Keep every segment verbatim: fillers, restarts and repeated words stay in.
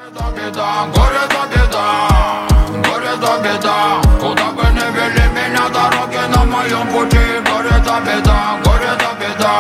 Беда, горе да беда, горе да беда. Куда бы ни вели меня дороги на моем пути, горе да беда, горе да беда.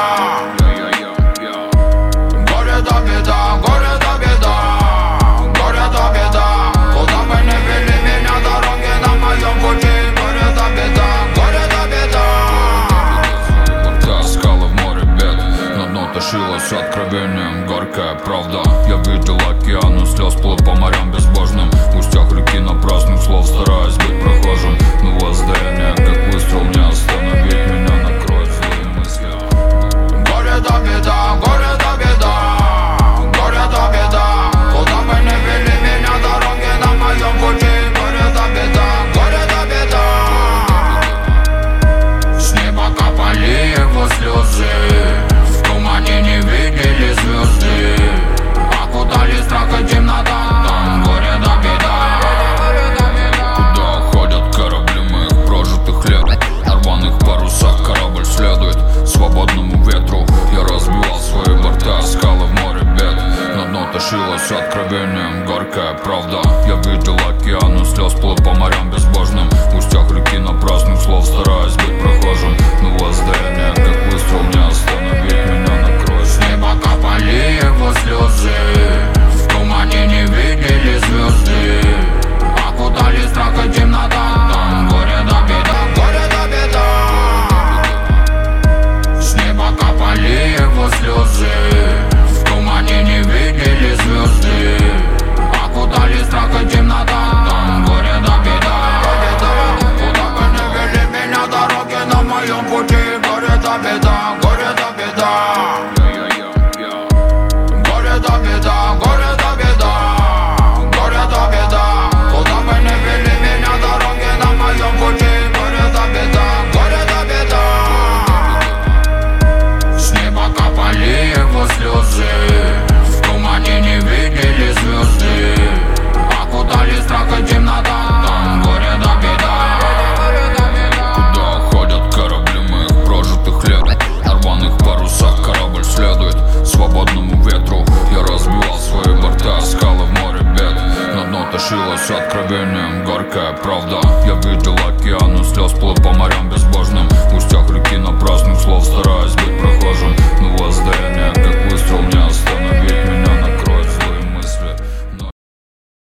Горе да беда, горе да беда, горе да беда. Куда бы ни вели меня дороги на моем пути, горе да беда, горе да беда. Борта скалы в море бед, на дно тащилась откровением горькая правда. Я видел океаны слез, плыл по морям безбожным, в устях реки напрасных слов, стараясь быть прохожим. Но воздаяние, как выстрел, не остановить меня, накроет свои мысли. Горе да беда, горе да беда, горе да беда. Куда бы ни вели меня дороги на моем пути, горе да беда, горе да беда. С неба капали его слезы, в тумане не видели звезды. Окутали страх и темнота, там горе да беда. Куда ходят корабли моих прожитых лет? На рваных парусах корабль следует свободному ветру. Я разбивал свои борта, скалы в море бед. На дно тащилась откровением горькая правда. Я видел океаны слез, плыл по морям безбожным, в устях реки напрасных слов, стараясь быть прохожим. Но воздаяние, как выстрел, не остановить меня, накроет. С неба капали его слезы, в тумане не видели звезды. Окутали страх и темнота, там горе да беда, горе да беда. С неба капали его слезы, в тумане не видели звезды. Окутали страх и темнота, там горе да беда. Куда бы ни вели меня дороги на моем пути, горе да беда, горе да беда. Горе да беда, горе да беда, горе да беда. Куда бы ни вели меня дороги на моем пути, горе да беда, горе да беда. С неба капали его слезы, в тумане не видели звезды. Окутали страх и темнота, там горе да беда. Куда ходят корабли моих прожитых лет? На рваных парусах корабль следует свободному ветру. Я разбивал свои борта, скалы в море бед. На дно тащилась откровением горькая правда. Я видел океаны слез, плыл по морям безбожным,